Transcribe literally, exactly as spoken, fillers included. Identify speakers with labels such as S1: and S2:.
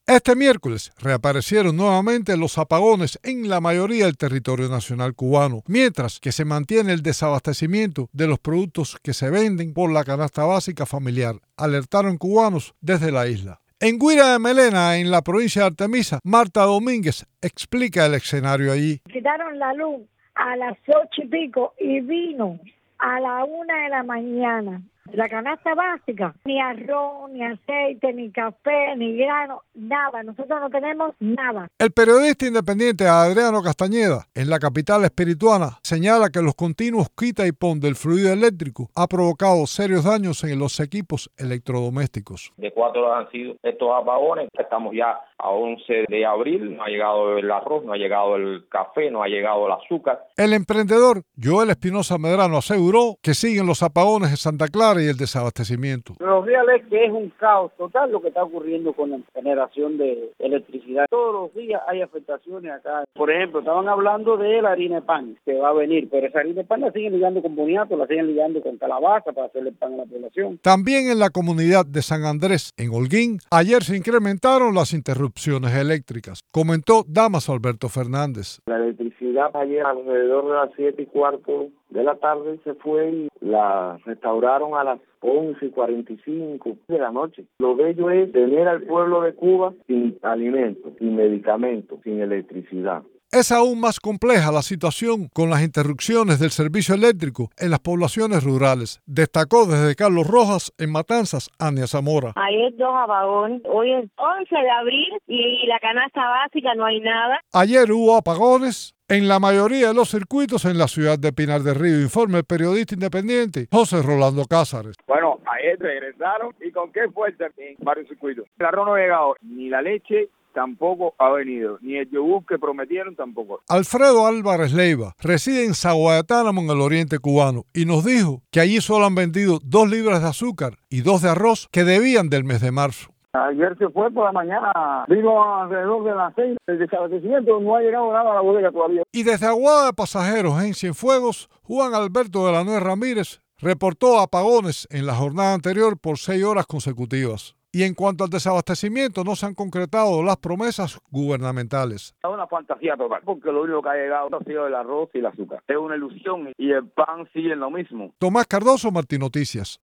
S1: Este miércoles reaparecieron nuevamente los apagones en la mayoría del territorio nacional cubano, mientras que se mantiene el desabastecimiento de los productos que se venden por la canasta básica familiar, alertaron cubanos desde la isla. En Guira de Melena, en la provincia de Artemisa, Marta Domínguez explica el escenario allí.
S2: Quitaron la luz a las ocho y pico y vino a la una de la mañana. La canasta básica, ni arroz, ni aceite, ni café, ni grano, nada. Nosotros no tenemos nada.
S1: El periodista independiente Adriano Castañeda, en la capital espirituana, señala que los continuos quita y pon del fluido eléctrico ha provocado serios daños en los equipos electrodomésticos.
S3: De cuatro han sido estos apagones. Estamos ya a once de abril, no ha llegado el arroz, no ha llegado el café, no ha llegado el azúcar.
S1: El emprendedor Joel Espinosa Medrano aseguró que siguen los apagones en Santa Clara y el desabastecimiento.
S4: Lo real es que es un caos total lo que está ocurriendo con la generación de electricidad. Todos los días hay afectaciones acá. Por ejemplo, estaban hablando de la harina de pan que va a venir, pero esa harina de pan la siguen ligando con boniato, la siguen ligando con calabaza para hacerle pan a la población.
S1: También en la comunidad de San Andrés, en Holguín, ayer se incrementaron las interrupciones eléctricas, comentó Damaso Alberto Fernández.
S5: La electricidad ayer alrededor de las siete y cuarto de la tarde se fue y la restauraron a las once y cuarenta y cinco de la noche. Lo bello es tener al pueblo de Cuba sin alimentos, sin medicamentos, sin electricidad.
S1: Es aún más compleja la situación con las interrupciones del servicio eléctrico en las poblaciones rurales, destacó desde Carlos Rojas en Matanzas, Ania Zamora.
S6: Ayer dos apagones, hoy es once de abril y la canasta básica no hay nada.
S1: Ayer hubo apagones en la mayoría de los circuitos en la ciudad de Pinar del Río, informa el periodista independiente José Rolando Cázares.
S7: Bueno, ayer regresaron y con qué fuerza en varios circuitos. El arroz no ha llegado, ni la leche tampoco ha venido, ni el yogur que prometieron tampoco.
S1: Alfredo Álvarez Leiva reside en Zaguayatánamo, en el oriente cubano, y nos dijo que allí solo han vendido dos libras de azúcar y dos de arroz que debían del mes de marzo.
S4: Ayer se fue por la mañana, vino alrededor de las seis, el desabastecimiento no ha llegado nada a la bodega todavía.
S1: Y desde Aguada de Pasajeros en Cienfuegos, Juan Alberto de la Nuez Ramírez reportó apagones en la jornada anterior por seis horas consecutivas. Y en cuanto al desabastecimiento, no se han concretado las promesas gubernamentales.
S7: Es una fantasía total, porque lo único que ha llegado ha sido el arroz y el azúcar. Es una ilusión y el pan sigue en lo mismo.
S1: Tomás Cardoso, Martín Noticias.